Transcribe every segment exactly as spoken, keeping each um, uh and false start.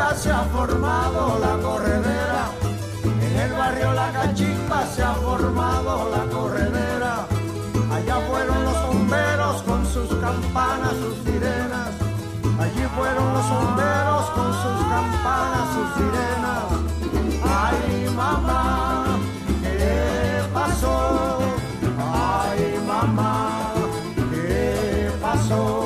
Cachimba se ha formado la corredera, en el barrio La Cachimba se ha formado la corredera. Allá fueron los bomberos con sus campanas, sus sirenas. Allí fueron los bomberos con sus campanas, sus sirenas. Ay, mamá, ¿qué pasó? Ay, mamá, ¿qué pasó?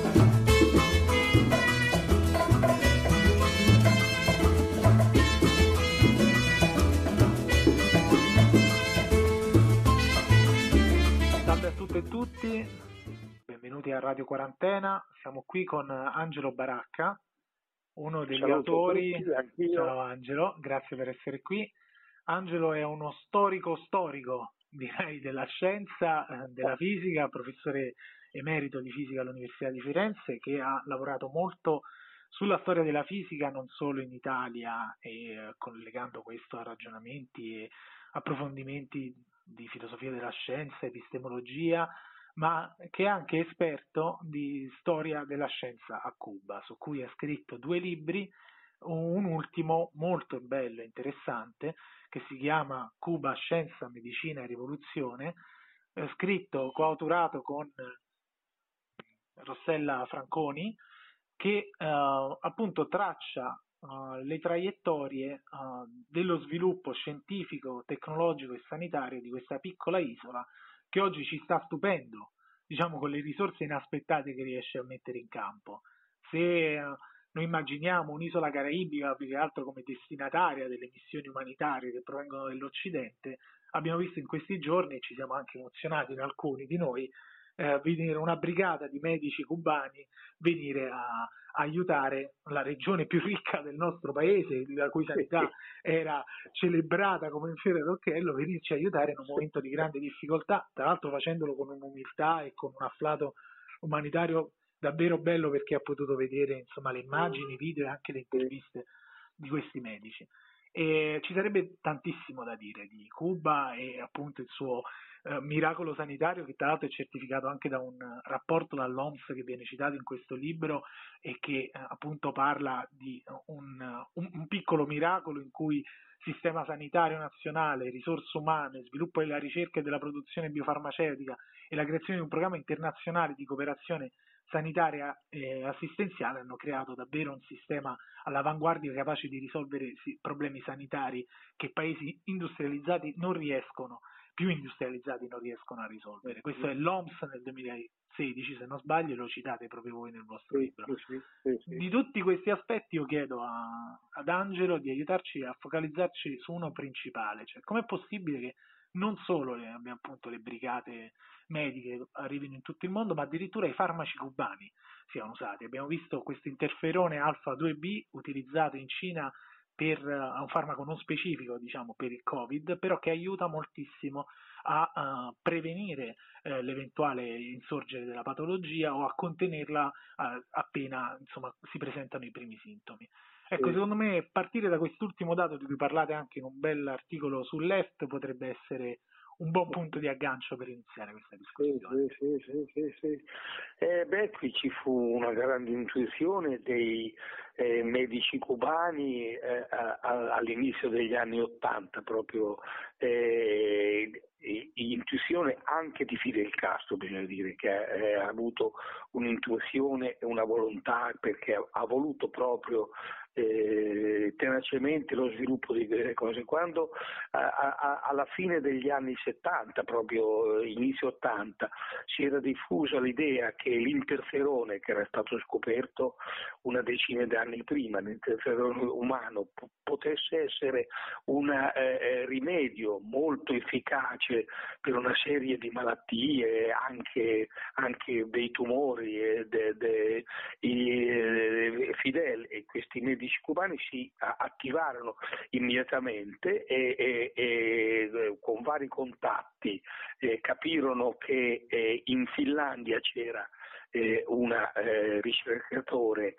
Salve a tutte e tutti, benvenuti a Radio Quarantena. Siamo qui con Angelo Baracca, uno degli Saluto autori. tutti, anch'io. Ciao Angelo, grazie per essere qui. Angelo è uno storico storico, direi, della scienza, eh, della fisica, professore emerito di fisica all'Università di Firenze, che ha lavorato molto sulla storia della fisica, non solo in Italia, e eh, collegando questo a ragionamenti e approfondimenti di filosofia della scienza, epistemologia, ma che è anche esperto di storia della scienza a Cuba, su cui ha scritto due libri, un ultimo molto bello e interessante che si chiama Cuba, Scienza, Medicina e Rivoluzione, eh, scritto, coauturato con Rossella Franconi, che eh, appunto traccia uh, le traiettorie uh, dello sviluppo scientifico, tecnologico e sanitario di questa piccola isola che oggi ci sta stupendo, diciamo, con le risorse inaspettate che riesce a mettere in campo. Se uh, noi immaginiamo un'isola caraibica più che altro come destinataria delle missioni umanitarie che provengono dall'Occidente, abbiamo visto in questi giorni, e ci siamo anche emozionati in alcuni di noi, eh, venire una brigata di medici cubani venire a, a aiutare la regione più ricca del nostro paese, la cui sanità era celebrata come un fiore d'occhiello, venirci a aiutare in un momento di grande difficoltà, tra l'altro facendolo con un'umiltà e con un afflato umanitario davvero bello, perché ha potuto vedere, insomma, le immagini, i video e anche le interviste di questi medici. E ci sarebbe tantissimo da dire di Cuba e appunto il suo eh, miracolo sanitario, che tra l'altro è certificato anche da un rapporto dall'O M S che viene citato in questo libro e che eh, appunto parla di un, un, un piccolo miracolo in cui sistema sanitario nazionale, risorse umane, sviluppo della ricerca e della produzione biofarmaceutica e la creazione di un programma internazionale di cooperazione sanitaria e assistenziale hanno creato davvero un sistema all'avanguardia capace di risolvere problemi sanitari che paesi industrializzati non riescono, più industrializzati non riescono a risolvere. Questo è l'O M S nel duemilasedici, se non sbaglio, e lo citate proprio voi nel vostro libro. Sì, sì, sì. Di tutti questi aspetti io chiedo a, ad Angelo di aiutarci a focalizzarci su uno principale, cioè com'è possibile che non solo le, abbiamo appunto le brigate mediche arrivino in tutto il mondo, ma addirittura i farmaci cubani siano usati. Abbiamo visto questo interferone alfa due B utilizzato in Cina per uh, un farmaco non specifico, diciamo, per il Covid, però che aiuta moltissimo a uh, prevenire uh, l'eventuale insorgere della patologia o a contenerla uh, appena, insomma, si presentano i primi sintomi. Ecco, sì. Secondo me partire da quest'ultimo dato di cui parlate anche in un bel articolo sull'Est potrebbe essere un buon punto di aggancio per iniziare questa discussione. Sì, sì, sì, sì, sì. Eh, beh, qui ci fu una grande intuizione dei eh, medici cubani eh, a, a, all'inizio degli anni Ottanta, proprio eh, intuizione anche di Fidel Castro, bisogna dire, che eh, ha avuto un'intuizione e una volontà, perché ha voluto proprio eh, tenacemente lo sviluppo di quelle cose. Quando a, a, alla fine degli anni settanta, proprio inizio ottanta, si era diffusa l'idea che l'interferone, che era stato scoperto una decina di anni prima, l'interferone umano, p- potesse essere un eh, rimedio molto efficace per una serie di malattie, anche, anche dei tumori. E de, de, i, Fidel e questi medici cubani si attivarono immediatamente e, e, e con vari contatti eh, capirono che eh, in Finlandia c'era eh, un eh, ricercatore,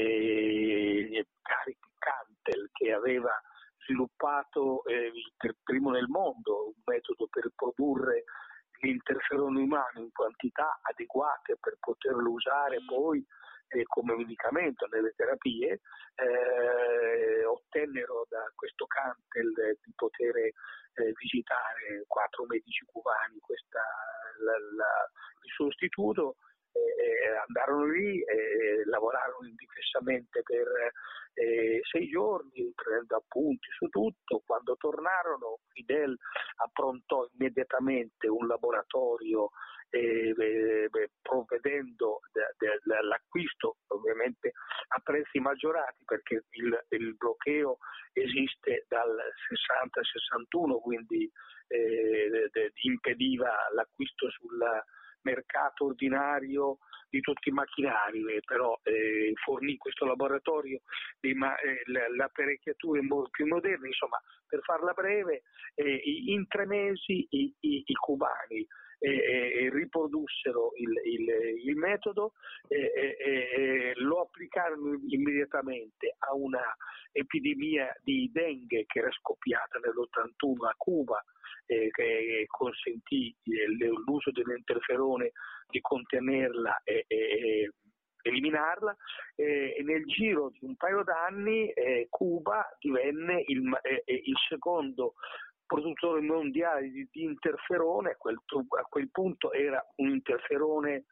eh, Cantel, che aveva sviluppato eh, per primo nel mondo un metodo per produrre l'interferone umano in quantità adeguate per poterlo usare poi eh, come medicamento nelle terapie, eh, ottennero da questo Cantel di poter eh, visitare quattro medici cubani questa, la, la, il suo istituto. Eh, andarono lì e lavorarono indifessamente per eh, sei giorni prendendo appunti su tutto. Quando tornarono, Fidel approntò immediatamente un laboratorio eh, eh, provvedendo dell'acquisto ovviamente a prezzi maggiorati, perché il, il bloqueo esiste dal sessanta sessantuno, quindi eh, de, impediva l'acquisto sulla mercato ordinario di tutti i macchinari, eh, però eh, fornì questo laboratorio di ma, eh, le apparecchiature più moderne. Insomma, per farla breve, eh, in tre mesi i, i, i cubani eh, eh, riprodussero il, il, il metodo, eh, eh, eh, lo applicarono immediatamente a una epidemia di dengue che era scoppiata nell'ottantuno a Cuba, Eh, che consentì eh, l'uso dell'interferone di contenerla e, e, e eliminarla, eh, e nel giro di un paio d'anni eh, Cuba divenne il, eh, il secondo produttore mondiale di, di interferone. A quel, a quel punto era un interferone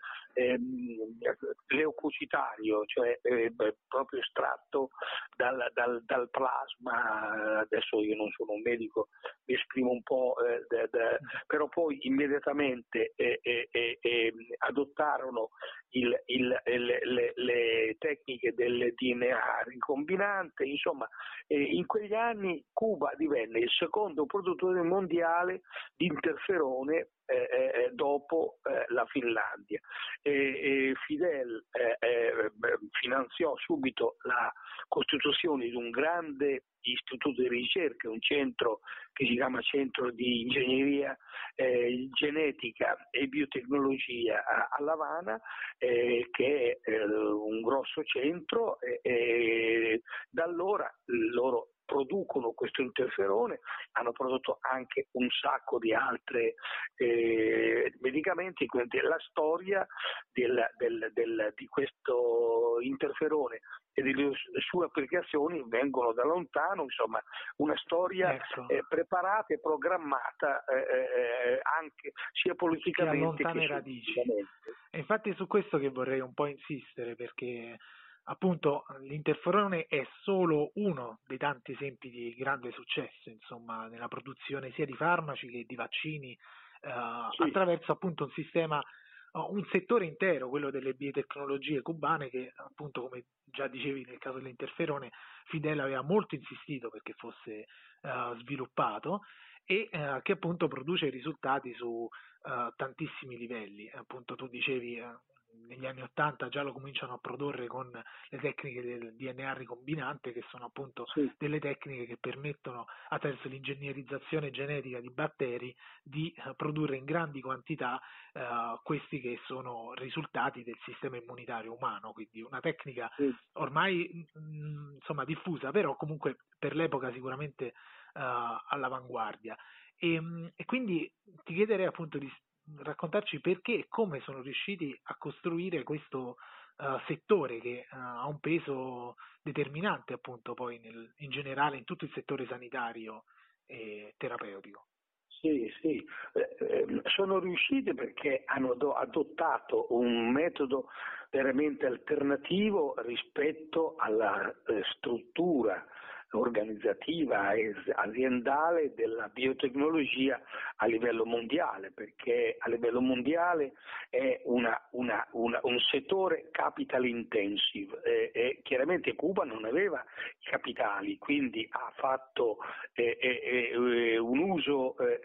ehm, leucocitario, cioè eh, beh, proprio estratto dal, dal, dal plasma. Adesso io non sono un medico, mi esprimo un po', eh, de, de, però poi immediatamente eh, eh, eh, adottarono il, il, le, le, le tecniche del D N A ricombinante. Insomma, eh, in quegli anni Cuba divenne il secondo produttore mondiale di interferone eh, eh, dopo eh, la Finlandia. E, e Fidel eh, eh, finanziò subito la costituzione di un grande istituto di ricerca, un centro che si chiama Centro di Ingegneria eh, Genetica e Biotecnologia a, a La Habana, eh, che è eh, un grosso centro, e, e da allora loro producono questo interferone, hanno prodotto anche un sacco di altri eh, medicamenti. Quindi la storia del, del, del, di questo interferone e delle sue applicazioni vengono da lontano, insomma una storia ecco. eh, preparata e programmata eh, eh, anche sia politicamente che, che radici. E infatti è su questo che vorrei un po' insistere, perché appunto l'interferone è solo uno dei tanti esempi di grande successo, insomma, nella produzione sia di farmaci che di vaccini, eh, sì. attraverso appunto un sistema, un settore intero, quello delle biotecnologie cubane, che appunto, come già dicevi nel caso dell'interferone, Fidel aveva molto insistito perché fosse uh, sviluppato, e uh, che appunto produce risultati su uh, tantissimi livelli. Appunto tu dicevi uh, negli anni ottanta già lo cominciano a produrre con le tecniche del D N A ricombinante, che sono appunto sì. delle tecniche che permettono, attraverso l'ingegnerizzazione genetica di batteri, di uh, produrre in grandi quantità uh, questi che sono risultati del sistema immunitario umano. Quindi una tecnica sì. ormai mh, insomma diffusa, però comunque per l'epoca sicuramente uh, all'avanguardia. E, e quindi ti chiederei appunto di raccontarci perché e come sono riusciti a costruire questo uh, settore che uh, ha un peso determinante appunto poi nel, in generale in tutto il settore sanitario e terapeutico. Sì, sì, eh, sono riusciti perché hanno do- adottato un metodo veramente alternativo rispetto alla eh, struttura organizzativa e aziendale della biotecnologia a livello mondiale, perché a livello mondiale è una, una, una, un settore capital intensive e, e chiaramente Cuba non aveva i capitali, quindi ha fatto eh, eh, un uso eh,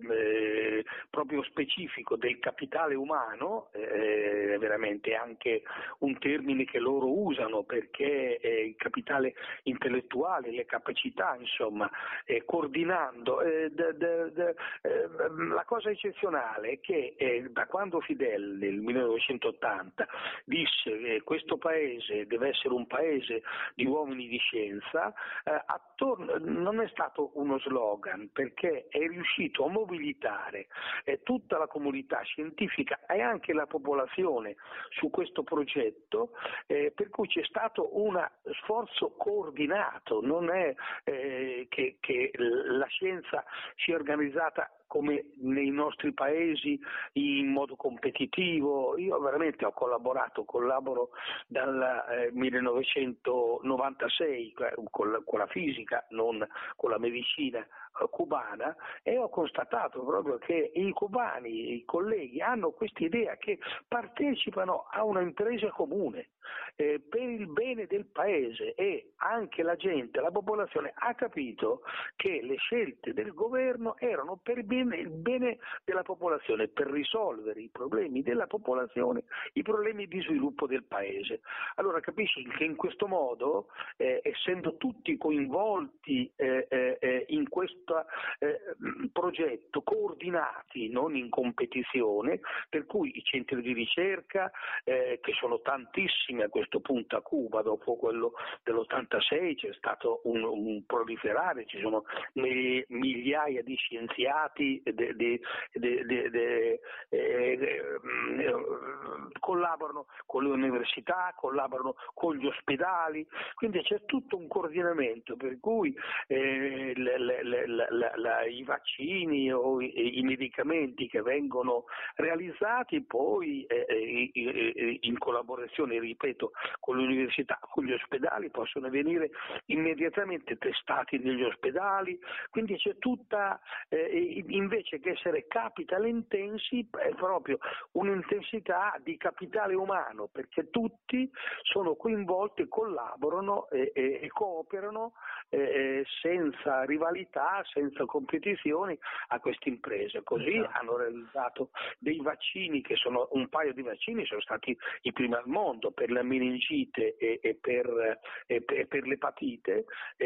eh, proprio specifico del capitale umano, eh, veramente anche un termine che loro usano, perché eh, il capitale intellettuale, le capacità, insomma, eh, coordinando. Eh, de, de, de, eh, la cosa eccezionale è che eh, da quando Fidel Fidel nel millenovecentottanta disse che questo paese deve essere un paese di uomini di scienza, eh, attorno, non è stato uno slogan, perché è riuscito a mobilitare eh, tutta la comunità scientifica e anche la popolazione su questo progetto, eh, per cui c'è stato un sforzo coordinato, non è eh, che, che la scienza sia organizzata come nei nostri paesi in modo competitivo. Io veramente ho collaborato, collaboro dal eh, millenovecentonovantasei con la, con la fisica, non con la medicina eh, cubana, e ho constatato proprio che i cubani, i colleghi, hanno questa idea che partecipano a una impresa comune eh, per il bene del paese, e anche la gente, la popolazione ha capito che le scelte del governo erano per il bene, il bene della popolazione, per risolvere i problemi della popolazione, i problemi di sviluppo del paese. Allora capisci che in questo modo, eh, essendo tutti coinvolti eh, eh, in questo eh, progetto, coordinati, non in competizione, per cui i centri di ricerca, eh, che sono tantissimi a questo punto a Cuba, dopo quello dell'ottantasei c'è stato un, un proliferare, ci sono migliaia di scienziati, de, de, de, de, de, eh, collaborano con le università, collaborano con gli ospedali, quindi c'è tutto un coordinamento, per cui eh, le, le, le, la, la, i vaccini o i, i medicamenti che vengono realizzati poi eh, in collaborazione, ripeto, con le università, con gli ospedali, possono venire immediatamente testati negli ospedali, quindi c'è tutta, eh, invece che essere capital intensive, è proprio un'intensità di capitale umano, perché tutti sono coinvolti, collaborano e, e, e cooperano eh, senza rivalità, senza competizioni a queste imprese. Così esatto. Hanno realizzato dei vaccini, che sono un paio di vaccini, sono stati i primi al mondo per la meningite e, e, per, e per, per l'epatite,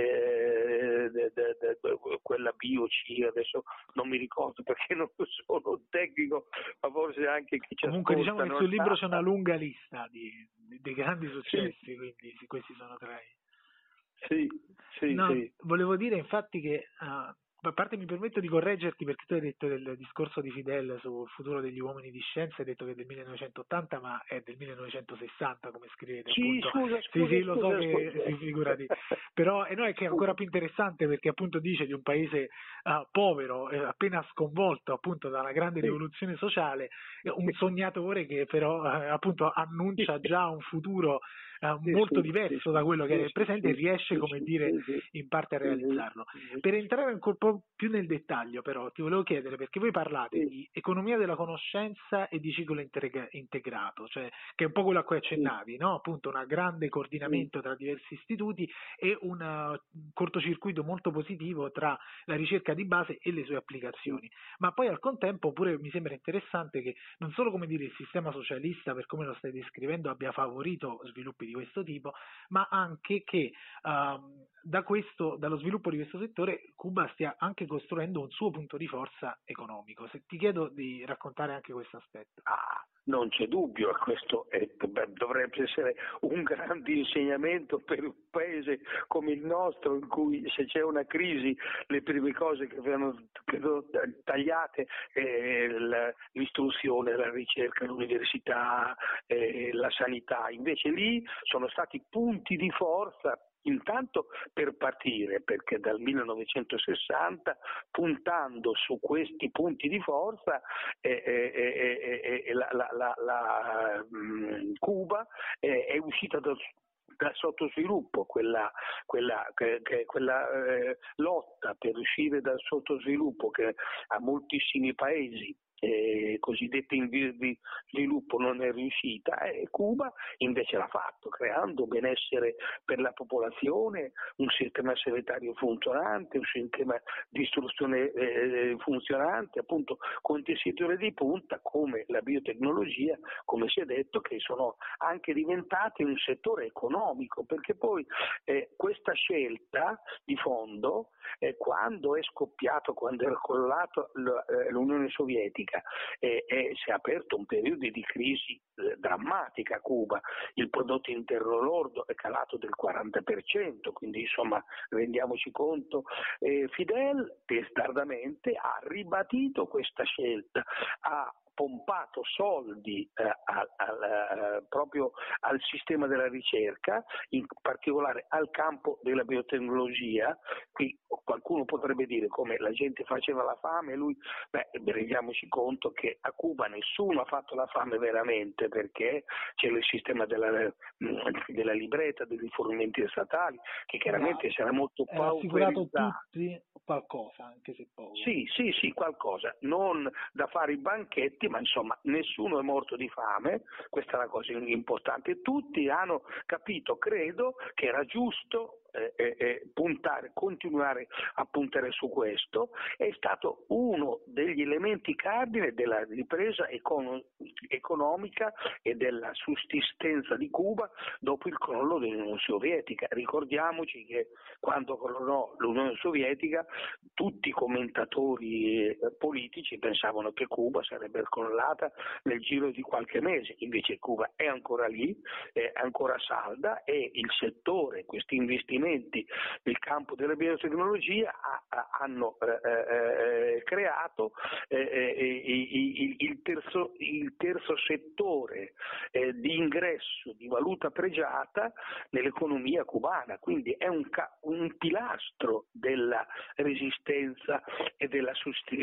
eh, de, de, de, quella bio-C, adesso non mi ricordo perché non sono un tecnico, ma forse anche chi ci comunque ascolta. Diciamo che sul libro c'è una lunga lista di, di, di grandi successi, sì. Quindi sì, questi sono tra i... Sì, sì, no, sì. Volevo dire infatti che, uh, a parte mi permetto di correggerti, perché tu hai detto del discorso di Fidel sul futuro degli uomini di scienza, hai detto che è del millenovecentottanta, ma è del millenovecentosessanta, come scrivete. Sì, appunto. scusa, sì, scusa, sì, lo scusa, so che scusa. si figurati. Però e no, è che è ancora più interessante, perché appunto dice di un paese uh, povero, eh, appena sconvolto appunto da una grande rivoluzione sociale, un sognatore che però eh, appunto annuncia già un futuro Uh, molto sì, diverso sì, da quello che sì, è il presente, sì, e riesce, sì, come sì, dire, sì, in parte a sì, realizzarlo. sì. Per entrare ancora un po' più nel dettaglio, però, ti volevo chiedere, perché voi parlate Sì. di economia della conoscenza e di ciclo integra- integrato, cioè che è un po' quello a cui accennavi, no? Appunto, un grande coordinamento tra diversi istituti e un uh, cortocircuito molto positivo tra la ricerca di base e le sue applicazioni. Ma poi al contempo pure mi sembra interessante che non solo, come dire, il sistema socialista, per come lo stai descrivendo, abbia favorito sviluppi di questo tipo, ma anche che uh, da questo, dallo sviluppo di questo settore Cuba stia anche costruendo un suo punto di forza economico. Se ti chiedo di raccontare anche questo aspetto. Ah, non c'è dubbio, questo è, dovrebbe essere un grande insegnamento per un paese come il nostro, in cui se c'è una crisi le prime cose che vengono tagliate è l'istruzione, la ricerca, l'università, la sanità. Invece lì sono stati punti di forza, intanto per partire, perché dal millenovecentosessanta, puntando su questi punti di forza, eh, eh, eh, la, la, la, la mh, Cuba eh, è uscita dal dal sottosviluppo, quella, quella, che, che, quella eh, lotta per uscire dal sottosviluppo che a moltissimi paesi eh, cosiddetti in via di sviluppo non è riuscita, e Cuba invece l'ha fatto, creando benessere per la popolazione, un sistema sanitario funzionante, un sistema di istruzione eh, funzionante, appunto con tessiture di punta come la biotecnologia, come si è detto, che sono anche diventate un settore economico, perché poi eh, questa scelta di fondo eh, quando è scoppiato, quando è crollato l'Unione Sovietica, sovietica e, e si è aperto un periodo di crisi eh, drammatica a Cuba, il prodotto interno lordo è calato del quaranta per cento, quindi insomma rendiamoci conto, eh, Fidel testardamente ha ribadito questa scelta, ha pompato soldi eh, al, al, eh, proprio al sistema della ricerca, in particolare al campo della biotecnologia. Qui qualcuno potrebbe dire come la gente faceva la fame, lui, beh, rendiamoci conto che a Cuba nessuno ha fatto la fame veramente, perché c'è il sistema della, della libreta, dei rifornimenti statali, che chiaramente no, sarà molto pauperizzato. Assicurato tutti qualcosa, anche se poco. Sì, sì, sì, qualcosa, non da fare i banchetti, ma insomma nessuno è morto di fame, questa è una cosa importante. Tutti hanno capito, credo, che era giusto eh, eh, puntare, continuare a puntare su questo. È stato uno degli elementi cardine della ripresa econ- economica e della sussistenza di Cuba dopo il crollo dell'Unione Sovietica. Ricordiamoci che quando crollò l'Unione Sovietica tutti i commentatori eh, politici pensavano che Cuba sarebbe crollata nel giro di qualche mese, invece Cuba è ancora lì, è ancora salda, e il settore, questi investimenti nel campo della biotecnologia ha, ha, hanno eh, eh, creato eh, eh, il, il, terzo, il terzo settore eh, di ingresso di valuta pregiata nell'economia cubana, quindi è un, un pilastro della resistenza e della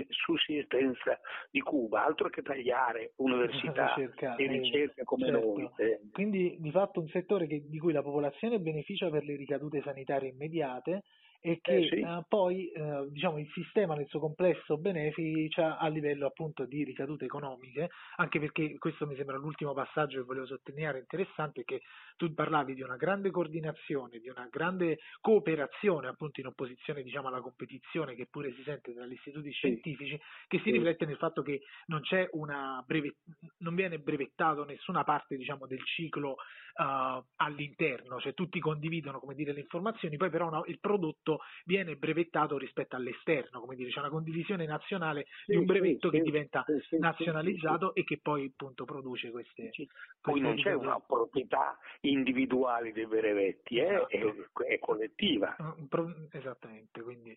sussistenza di Cuba, altro che tagliare università ricerca, e ricerca eh, come certo. noi. Eh. Quindi di fatto un settore che, di cui la popolazione beneficia per le ricadute sanitarie immediate e che eh sì. eh, poi eh, diciamo il sistema nel suo complesso beneficia a livello appunto di ricadute economiche, anche perché questo mi sembra l'ultimo passaggio che volevo sottolineare interessante, che tu parlavi di una grande coordinazione, di una grande cooperazione appunto in opposizione diciamo alla competizione che pure si sente tra gli istituti scientifici, che si sì. riflette nel fatto che non c'è una brevet- non viene brevettato nessuna parte diciamo del ciclo uh, all'interno, cioè tutti condividono come dire le informazioni, poi però no, il prodotto viene brevettato rispetto all'esterno, come dire c'è una condivisione nazionale sì, di un brevetto sì, che sì, diventa sì, sì, nazionalizzato sì, sì. e che poi appunto produce queste, sì. queste Poi non c'è ricadute. una proprietà individuale dei brevetti, Esatto. è, è, è collettiva. Esattamente, quindi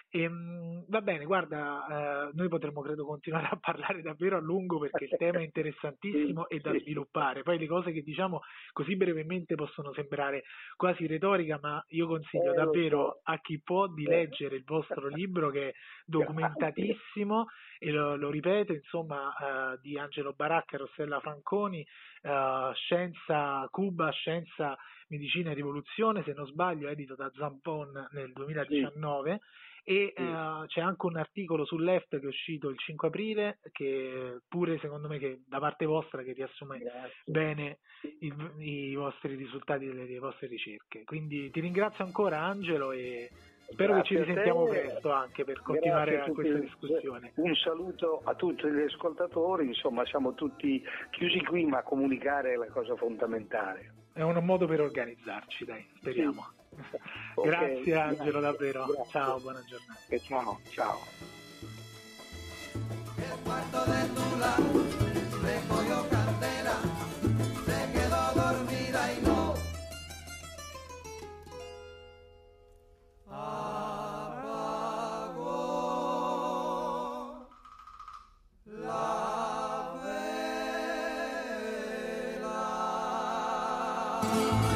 ehm, va bene, guarda, eh, noi potremmo credo continuare a parlare davvero a lungo perché il tema è interessantissimo sì, e da sì. sviluppare, poi le cose che diciamo così brevemente possono sembrare quasi retorica, ma io consiglio Eh, davvero so. a chi può di leggere il vostro libro che è documentatissimo e lo, lo ripeto, insomma, eh, di Angelo Baracca e Rossella Franconi, eh, Scienza Cuba, Scienza, Medicina e Rivoluzione, se non sbaglio edito da Zampon nel duemiladiciannove, sì. E sì. uh, c'è anche un articolo sull'E F T che è uscito il cinque aprile che pure secondo me che da parte vostra che riassume Grazie. bene il, i vostri risultati delle, delle vostre ricerche, quindi ti ringrazio ancora Angelo e spero Grazie che ci risentiamo presto anche per continuare a questa discussione. Un saluto a tutti gli ascoltatori, insomma siamo tutti chiusi qui, ma comunicare è la cosa fondamentale. È un modo per organizzarci, dai, speriamo. Sì. Okay, grazie Angelo, grazie, davvero. Grazie. Ciao, buona giornata. E ciao, ciao. El cuarto de Tula le cogió candela, se quedó dormida y no apagó la vela.